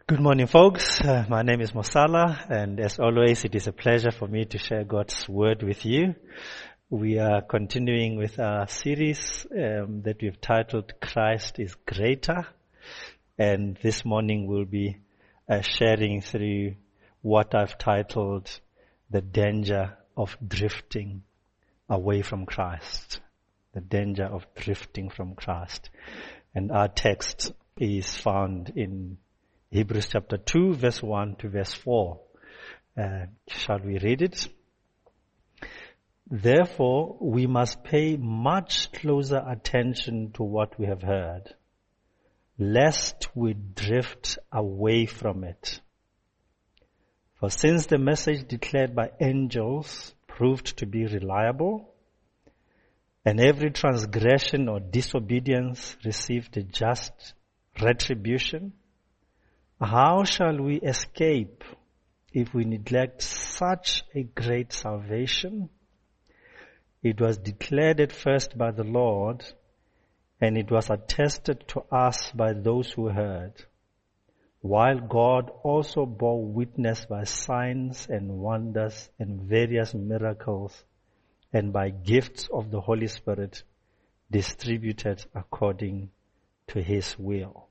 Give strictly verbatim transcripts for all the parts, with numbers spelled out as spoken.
Good morning, folks. Uh, my name is Mosala, and as always, it is a pleasure for me to share God's word with you. We are continuing with our series um, that we've titled Christ is Greater, and this morning we'll be uh, sharing through what I've titled The Danger of Drifting Away from Christ. The danger of drifting from Christ. And our text is found in Hebrews chapter two, verse one to verse four. Uh, shall we read it? Therefore, we must pay much closer attention to what we have heard, lest we drift away from it. For since the message declared by angels proved to be reliable, and every transgression or disobedience received a just retribution, how shall we escape if we neglect such a great salvation? It was declared at first by the Lord, and it was attested to us by those who heard, while God also bore witness by signs and wonders and various miracles and by gifts of the Holy Spirit distributed according to His will.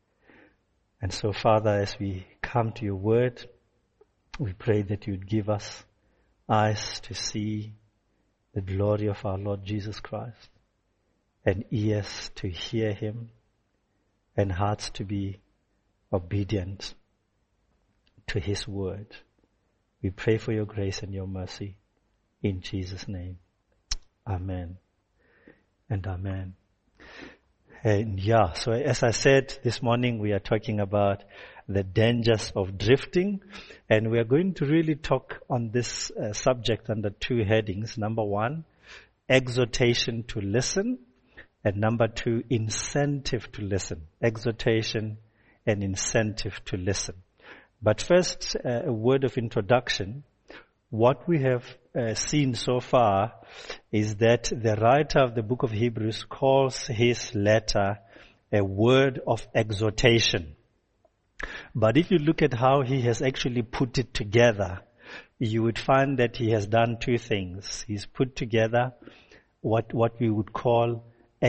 And so, Father, as we come to your word, we pray that you'd give us eyes to see the glory of our Lord Jesus Christ, and ears to hear him, and hearts to be obedient to his word. We pray for your grace and your mercy in Jesus' name. Amen and amen. And yeah, so as I said this morning, we are talking about the dangers of drifting, and we are going to really talk on this uh, subject under two headings. Number one, exhortation to listen, and number two, incentive to listen. Exhortation and incentive to listen. But first, uh, a word of introduction. What we have uh, seen so far is that the writer of the book of Hebrews calls his letter a word of exhortation. But if you look at how he has actually put it together, you would find that he has done two things. He's put together what, what we would call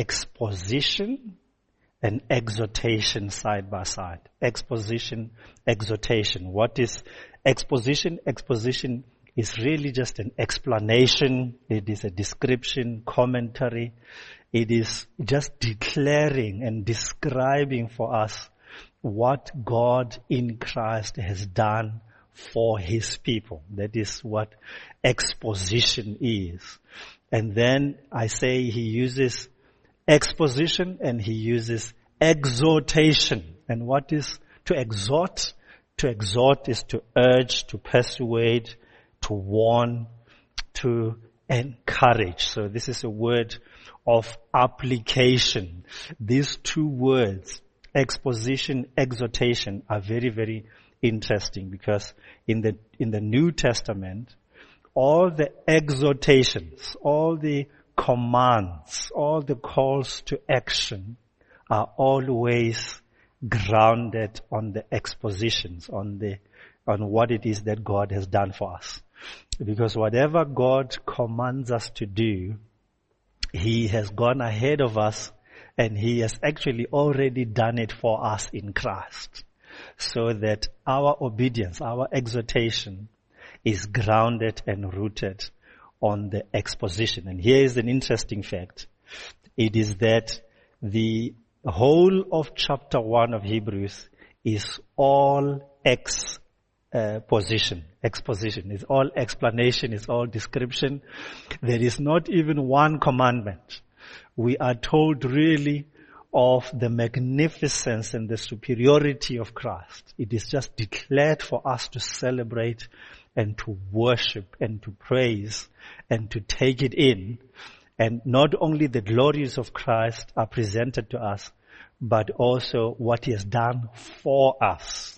exposition and exhortation side by side. Exposition, exhortation. What is exposition? Exposition is really just an explanation. It is a description, commentary. It is just declaring and describing for us what God in Christ has done for his people. That is what exposition is. And then I say he uses exposition and he uses exhortation. And what is to exhort? To exhort is to urge, to persuade, to warn, to encourage. So this is a word of application. These two words, exposition, exhortation, are very, very interesting because in the, in the New Testament, all the exhortations, all the commands, all the calls to action are always grounded on the expositions, on the, on what it is that God has done for us. Because whatever God commands us to do, he has gone ahead of us and he has actually already done it for us in Christ. So that our obedience, our exhortation is grounded and rooted on the exposition. And here is an interesting fact. It is that the whole of chapter one of Hebrews is all exposition. Uh, position, exposition. It's all explanation, it's all description. There is not even one commandment. We are told really of the magnificence and the superiority of Christ. It is just declared for us to celebrate and to worship and to praise and to take it in. And not only the glories of Christ are presented to us, but also what he has done for us.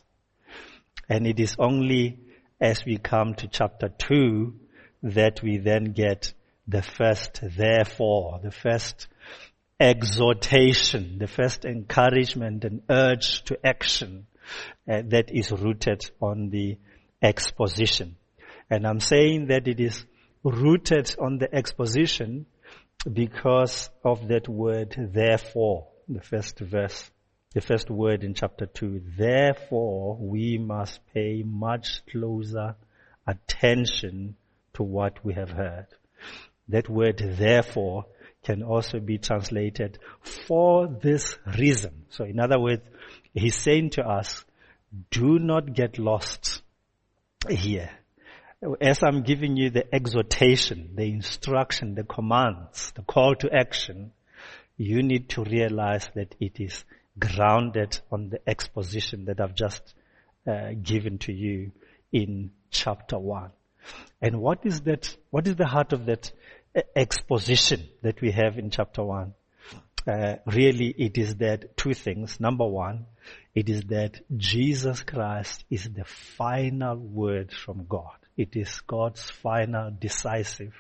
And it is only as we come to chapter two that we then get the first therefore, the first exhortation, the first encouragement and urge to action uh, that is rooted on the exposition. And I'm saying that it is rooted on the exposition because of that word, therefore, the first verse, the first word in chapter two. Therefore, we must pay much closer attention to what we have heard. That word, therefore, can also be translated for this reason. So in other words, he's saying to us, do not get lost here. As I'm giving you the exhortation, the instruction, the commands, the call to action, you need to realize that it is grounded on the exposition that I've just uh, given to you in chapter one. And what is that, what is the heart of that exposition that we have in chapter one? Uh, really, it is that two things. Number one, it is that Jesus Christ is the final word from God. It is God's final, decisive,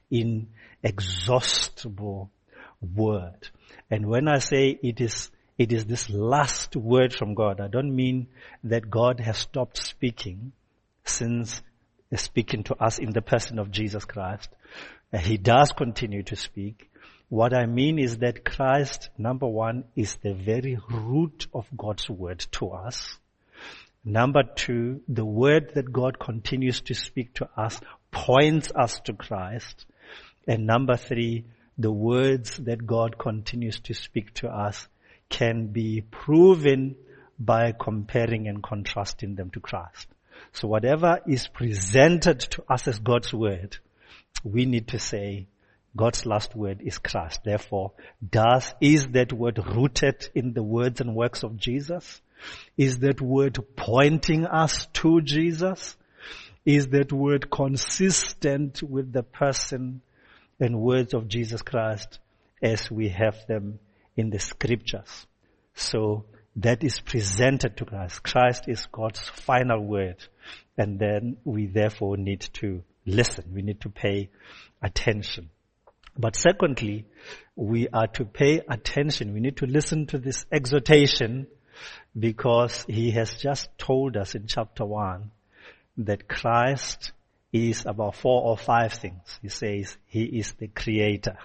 inexhaustible word. And when I say it is, it is this last word from God, I don't mean that God has stopped speaking since speaking to us in the person of Jesus Christ. Uh, he does continue to speak. What I mean is that Christ, number one, is the very root of God's word to us. Number two, the word that God continues to speak to us points us to Christ. And number three, the words that God continues to speak to us can be proven by comparing and contrasting them to Christ. So whatever is presented to us as God's word, we need to say, God's last word is Christ. Therefore, does, is that word rooted in the words and works of Jesus? Is that word pointing us to Jesus? Is that word consistent with the person and words of Jesus Christ as we have them in the scriptures? So that is presented to Christ. Christ is God's final word. And then we therefore need to listen. We need to pay attention. But secondly, we are to pay attention. We need to listen to this exhortation because he has just told us in chapter one that Christ is about four or five things. He says he is the creator.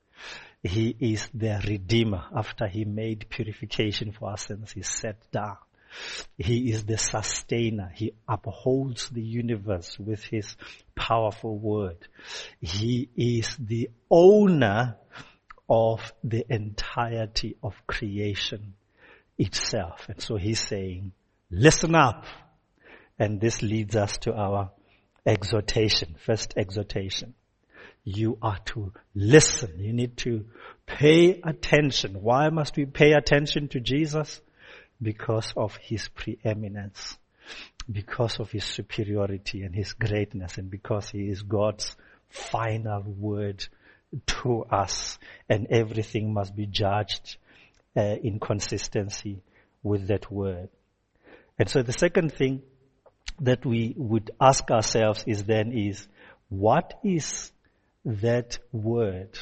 He is the redeemer. After he made purification for our sins, he sat down. He is the sustainer. He upholds the universe with his powerful word. He is the owner of the entirety of creation itself. And so he's saying, listen up. And this leads us to our exhortation, first exhortation. You are to listen. You need to pay attention. Why must we pay attention to Jesus? Because of his preeminence, because of his superiority and his greatness, and because he is God's final word to us, and everything must be judged uh, in consistency with that word. And so the second thing that we would ask ourselves is then is, what is that word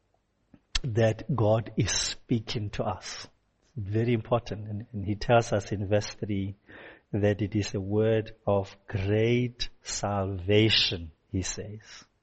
that God is speaking to us? Very important. And, and he tells us in verse three that it is a word of great salvation, he says.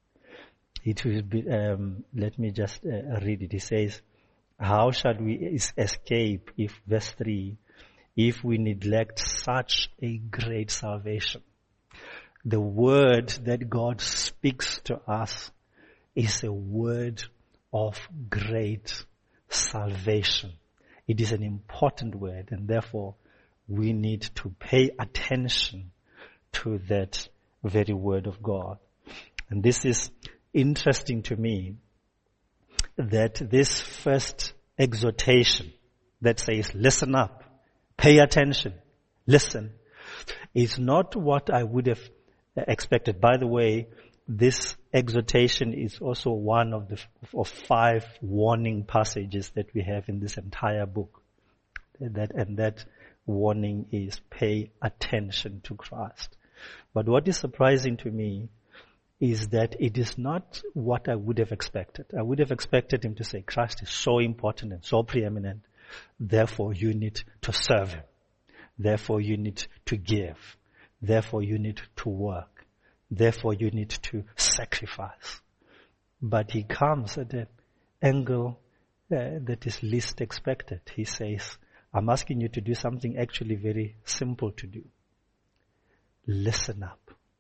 It will be, um, let me just uh, read it. He says, how shall we es- escape if, verse three, if we neglect such a great salvation? The word that God speaks to us is a word of great salvation. It is an important word, and therefore we need to pay attention to that very word of God. And this is interesting to me, that this first exhortation that says, listen up, pay attention, listen, is not what I would have expected. By the way, this exhortation is also one of the of five warning passages that we have in this entire book. That and that warning is pay attention to Christ. But what is surprising to me is that it is not what I would have expected. I would have expected him to say, Christ is so important and so preeminent, therefore you need to serve him. Therefore you need to give. Therefore you need to work. Therefore you need to sacrifice. But he comes at an angle uh, that is least expected. He says, I'm asking you to do something actually very simple to do. Listen up.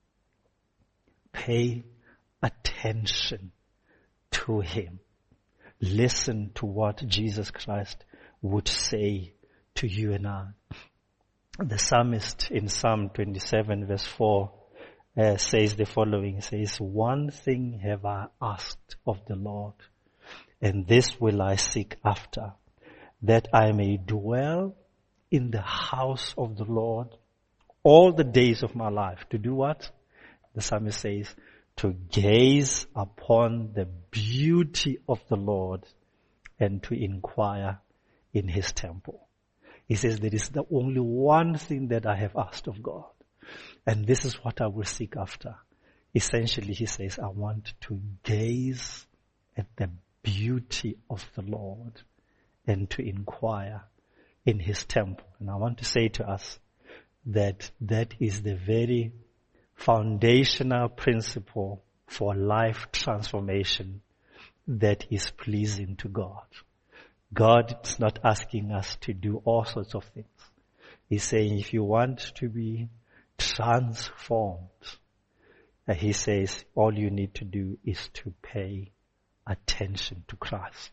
Pay attention to him. Listen to what Jesus Christ would say to you and I. The psalmist in Psalm twenty-seven verse four uh, says the following. It says, one thing have I asked of the Lord, and this will I seek after, that I may dwell in the house of the Lord all the days of my life. To do what? The psalmist says, to gaze upon the beauty of the Lord and to inquire in his temple. He says, there is the only one thing that I have asked of God, and this is what I will seek after. Essentially, he says, I want to gaze at the beauty of the Lord and to inquire in his temple. And I want to say to us that that is the very foundational principle for life transformation that is pleasing to God. God is not asking us to do all sorts of things. He's saying if you want to be transformed, uh, he says all you need to do is to pay attention to Christ.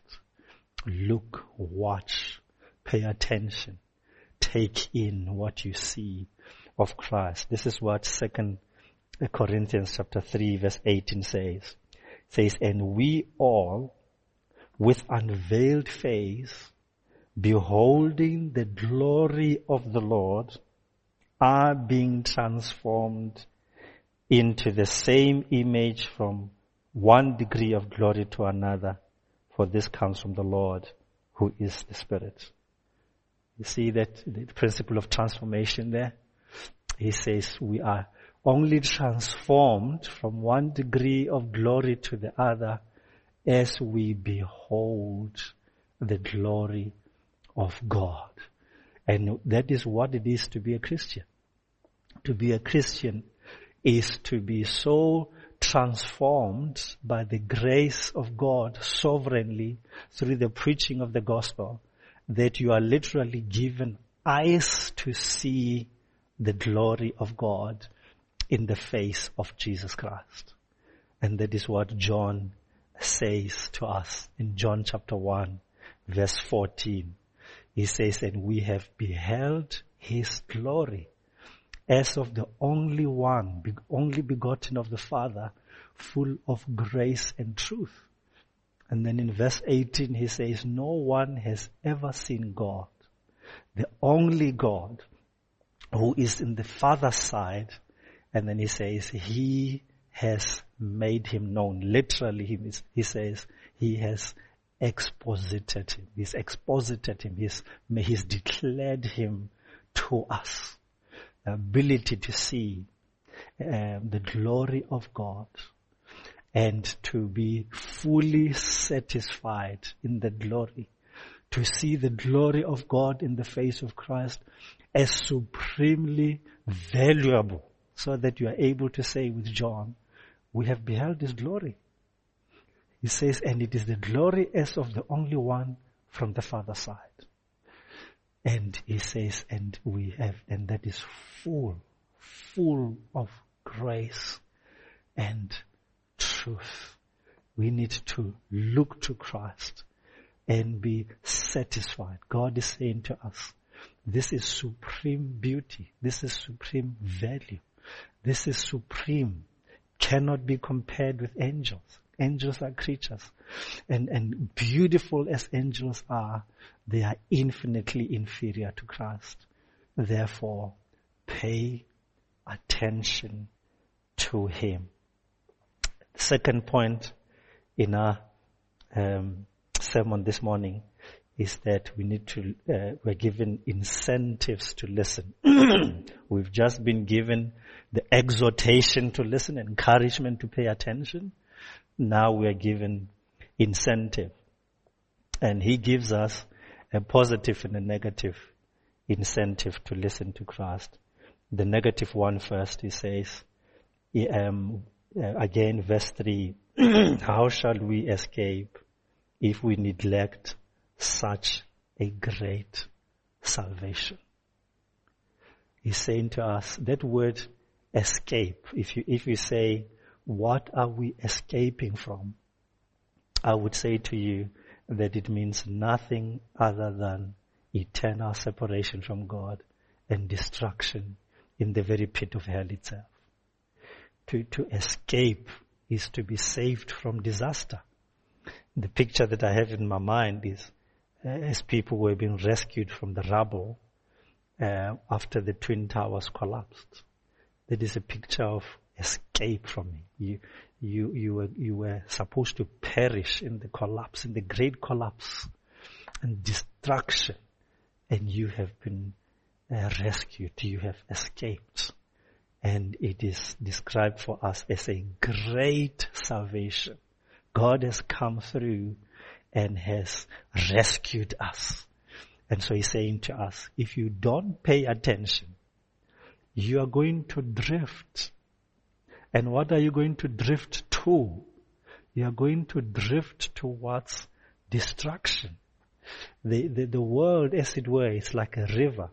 Look, watch, pay attention, take in what you see of Christ. This is what Second Corinthians chapter three verse eighteen says. It says, and we all with unveiled face, beholding the glory of the Lord, are being transformed into the same image from one degree of glory to another, for this comes from the Lord who is the Spirit. You see that the principle of transformation there? He says we are only transformed from one degree of glory to the other as we behold the glory of God. And that is what it is to be a Christian. To be a Christian is to be so transformed by the grace of God sovereignly through the preaching of the gospel that you are literally given eyes to see the glory of God in the face of Jesus Christ. And that is what John says to us in John chapter one verse fourteen. He says, and we have beheld his glory as of the only one, only begotten of the Father, full of grace and truth. And then in verse eighteen he says, no one has ever seen God, the only God who is in the Father's side. And then he says, he has made him known. Literally, he, he says, he has exposited him. He's exposited him. He's, he's declared him to us. The ability to see um, the glory of God and to be fully satisfied in the glory. To see the glory of God in the face of Christ as supremely valuable, so that you are able to say with John, we have beheld his glory. He says, and it is the glory as of the only one from the Father's side. And he says, and we have, and that is full, full of grace and truth. We need to look to Christ and be satisfied. God is saying to us, this is supreme beauty. This is supreme value. This is supreme. Cannot be compared with angels. Angels are creatures. And, and beautiful as angels are, they are infinitely inferior to Christ. Therefore, pay attention to him. The second point in our um, sermon this morning is that we need to, uh, we're given incentives to listen. We've just been given the exhortation to listen, encouragement to pay attention. Now we are given incentive. And he gives us a positive and a negative incentive to listen to Christ. The negative one first, he says, um, uh, again, verse three, how shall we escape if we neglect such a great salvation? He's saying to us, that word escape, if you, if you say, what are we escaping from? I would say to you that it means nothing other than eternal separation from God and destruction in the very pit of hell itself. To, to escape is to be saved from disaster. The picture that I have in my mind is uh, as people were being rescued from the rubble uh, after the Twin Towers collapsed. That is a picture of escape from it. You, you, you were, you were supposed to perish in the collapse, in the great collapse and destruction, and you have been uh, rescued. You have escaped. And it is described for us as a great salvation. God has come through and has rescued us. And so he's saying to us, if you don't pay attention, you are going to drift. And what are you going to drift to? You are going to drift towards destruction. The, the, the world, as it were, is like a river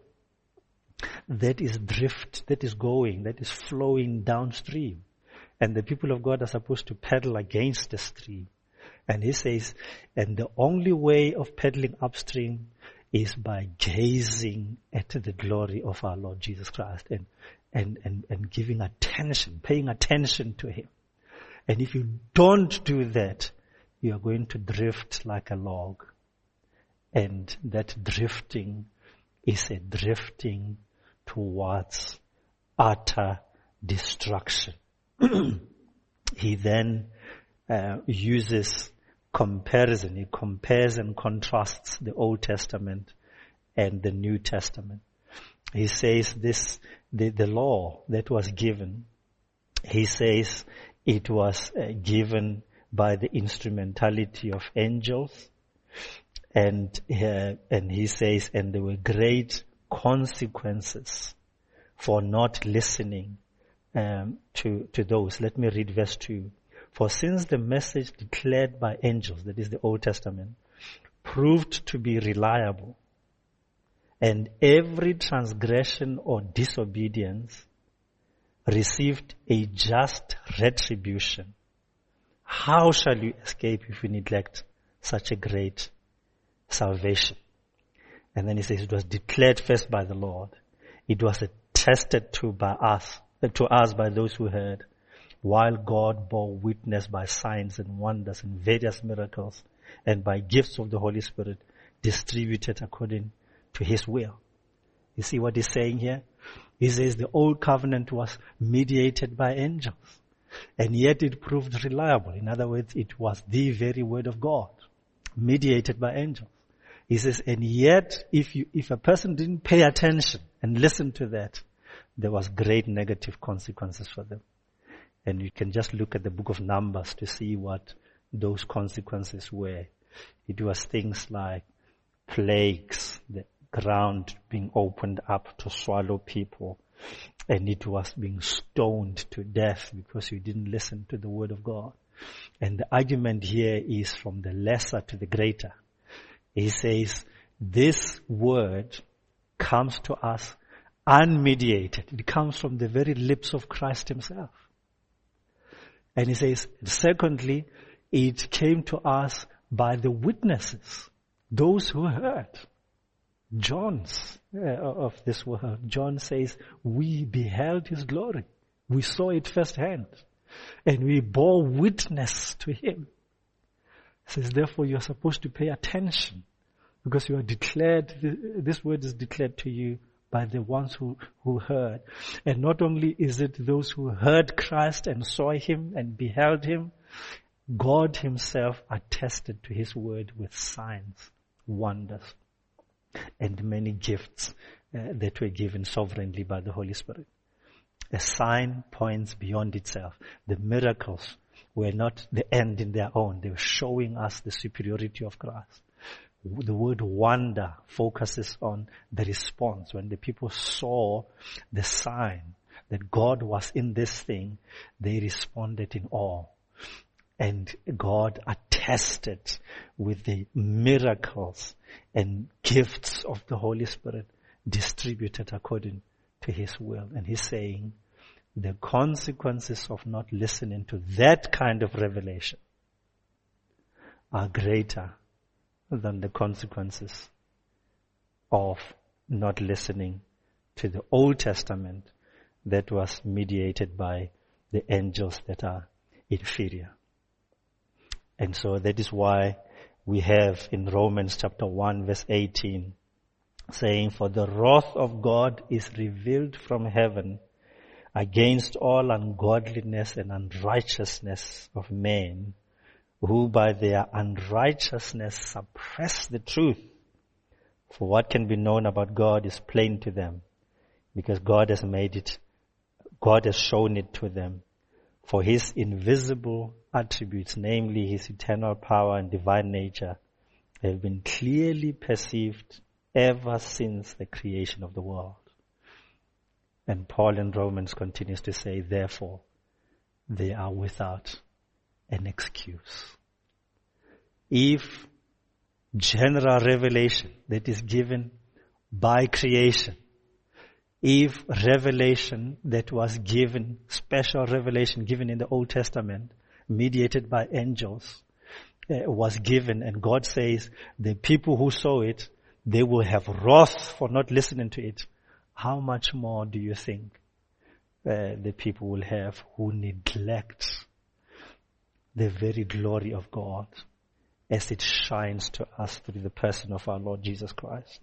that is drift, that is going, that is flowing downstream. And the people of God are supposed to paddle against the stream. And he says, and the only way of paddling upstream is by gazing at the glory of our Lord Jesus Christ and, and, and, and giving attention, paying attention to him. And if you don't do that, you are going to drift like a log. And that drifting is a drifting towards utter destruction. He then uh, uses comparison. He compares and contrasts the Old Testament and the New Testament. He says this, the, the law that was given, he says it was uh, given by the instrumentality of angels. And, uh, and he says, and there were great consequences for not listening um, to, to those. Let me read verse two. For since the message declared by angels, that is the Old Testament, proved to be reliable, and every transgression or disobedience received a just retribution, how shall you escape if you neglect such a great salvation? And then he says it was declared first by the Lord. It was attested to by us, to us by those who heard, while God bore witness by signs and wonders and various miracles and by gifts of the Holy Spirit distributed according to his will. You see what he's saying here? He says the old covenant was mediated by angels, and yet it proved reliable. In other words, it was the very word of God, mediated by angels. He says, and yet if you, if a person didn't pay attention and listen to that, there was great negative consequences for them. And you can just look at the book of Numbers to see what those consequences were. It was things like plagues, the ground being opened up to swallow people, and it was being stoned to death because you didn't listen to the word of God. And the argument here is from the lesser to the greater. He says, this word comes to us unmediated. It comes from the very lips of Christ himself. And he says, secondly, it came to us by the witnesses, those who heard. John's uh, of this world. John says, we beheld his glory. We saw it firsthand. And we bore witness to him. He says, therefore you are supposed to pay attention, because you are declared, this word is declared to you by the ones who, who heard. And not only is it those who heard Christ and saw him and beheld him, God himself attested to his word with signs, wonders, and many gifts uh, that were given sovereignly by the Holy Spirit. A sign points beyond itself. The miracles were not the end in their own. They were showing us the superiority of Christ. The word wonder focuses on the response. When the people saw the sign that God was in this thing, they responded in awe. And God attested with the miracles and gifts of the Holy Spirit distributed according to His will. And He's saying the consequences of not listening to that kind of revelation are greater than the consequences of not listening to the Old Testament that was mediated by the angels that are inferior. And so that is why we have in Romans chapter one verse eighteen saying, "For the wrath of God is revealed from heaven against all ungodliness and unrighteousness of men, who by their unrighteousness suppress the truth. For what can be known about God is plain to them, because God has made it, God has shown it to them. For His invisible attributes, namely His eternal power and divine nature, have been clearly perceived ever since the creation of the world." And Paul in Romans continues to say, "Therefore, they are without an excuse." If general revelation that is given by creation, if revelation that was given, special revelation given in the Old Testament, mediated by angels, uh, was given, and God says the people who saw it, they will have wrath for not listening to it, how much more do you think uh, the people will have who neglect the very glory of God as it shines to us through the person of our Lord Jesus Christ?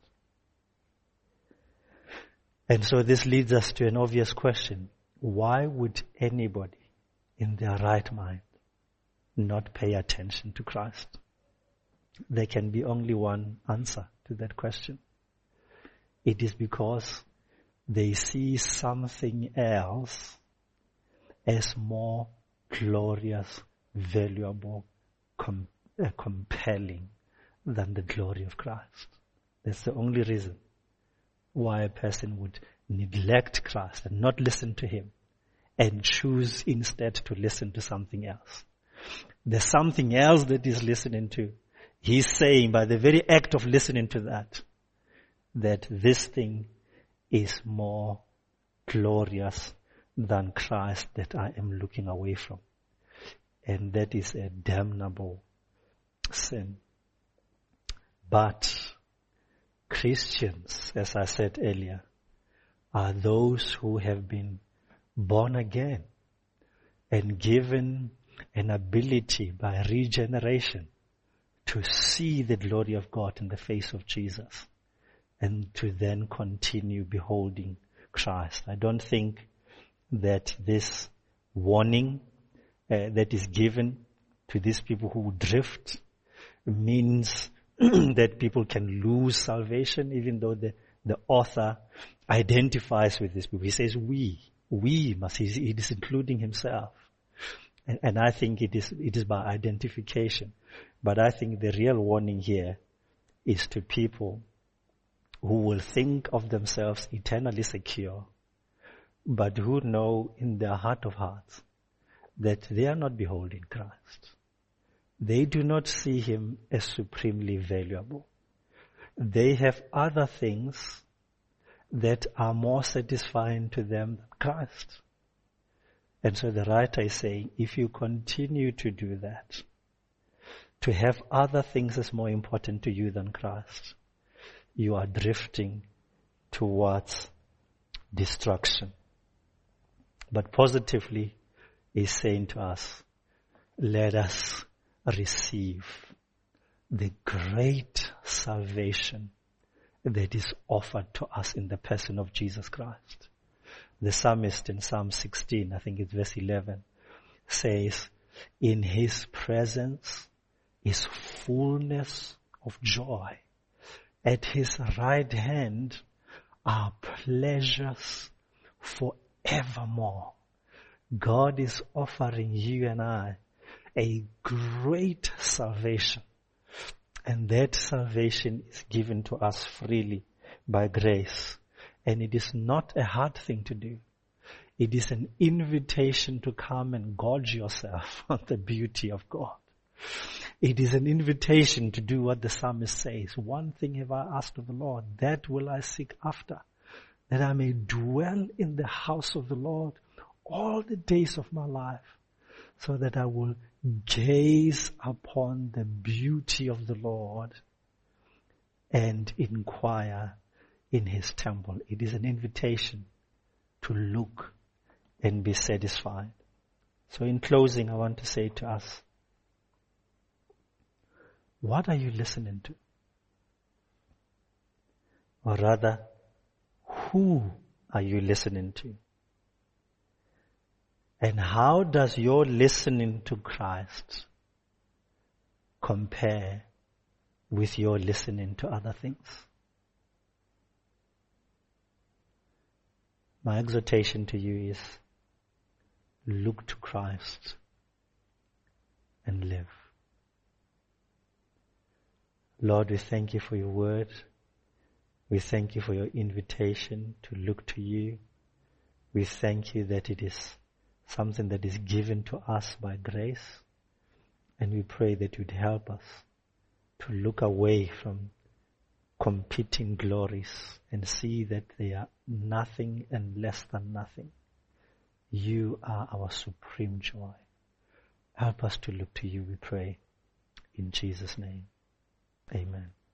And so this leads us to an obvious question. Why would anybody in their right mind not pay attention to Christ? There can be only one answer to that question. It is because they see something else as more glorious, valuable, com- uh, compelling than the glory of Christ. That's the only reason why a person would neglect Christ and not listen to Him and choose instead to listen to something else. There's something else that he's listening to. He's saying by the very act of listening to that, that this thing is more glorious than Christ that I am looking away from. And that is a damnable sin. But Christians, as I said earlier, are those who have been born again and given an ability by regeneration to see the glory of God in the face of Jesus and to then continue beholding Christ. I don't think that this warning uh, that is given to these people who drift means that people can lose salvation, even though the, the author identifies with these people. He says we, we must, he is including himself. And, and I think it is, it is by identification. But I think the real warning here is to people who will think of themselves eternally secure, but who know in their heart of hearts that they are not beholding Christ. They do not see Him as supremely valuable. They have other things that are more satisfying to them than Christ. And so the writer is saying, if you continue to do that, to have other things as more important to you than Christ, you are drifting towards destruction. But positively, he's saying to us, let us receive the great salvation that is offered to us in the person of Jesus Christ. The psalmist in Psalm sixteen, I think it's verse eleven, says, in His presence is fullness of joy. At His right hand are pleasures forevermore. God is offering you and I a great salvation, And that salvation is given to us freely by grace. And it is not a hard thing to do. It is an invitation to come and gorge yourself on the beauty of God. It is an invitation to do what the psalmist says. One thing have I asked of the Lord, that will I seek after, that I may dwell in the house of the Lord all the days of my life, so that I will gaze upon the beauty of the Lord and inquire in his temple. It is an invitation to look and be satisfied. So in closing, I want to say to us, what are you listening to? Or rather, who are you listening to? And how does your listening to Christ compare with your listening to other things? My exhortation to you is, look to Christ and live. Lord, we thank you for your word. We thank you for your invitation to look to you. We thank you that it is something that is given to us by grace. And we pray that you'd help us to look away from competing glories and see that they are nothing and less than nothing. You are our supreme joy. Help us to look to you, we pray. In Jesus' name, amen.